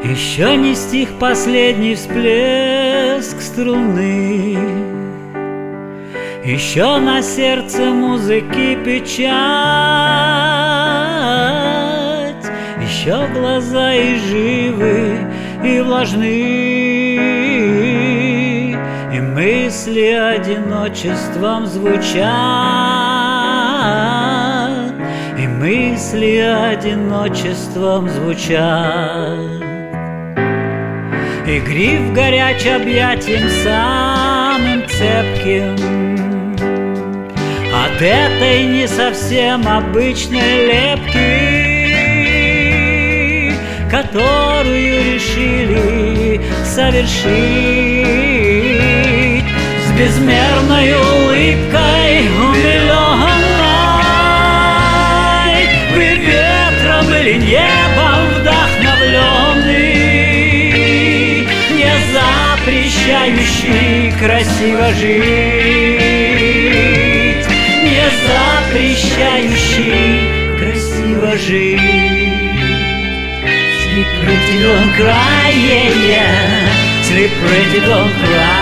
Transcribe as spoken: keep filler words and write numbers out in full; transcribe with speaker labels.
Speaker 1: Еще не стих последний всплеск струны, еще на сердце музыки печать, еще глаза и живы, и влажны, и мысли одиночеством звучат, и мысли одиночеством звучат. И гриф горяч объятием самым цепким от этой не совсем обычной лепки, которую решили совершить с безмерной улыбкой умиленной. Вы ветром или небом вдохновленный, запрещающий красиво жить, не запрещающий красиво жить. Sleep pretty, don't cry, yeah, yeah. Sleep pretty, don't cry.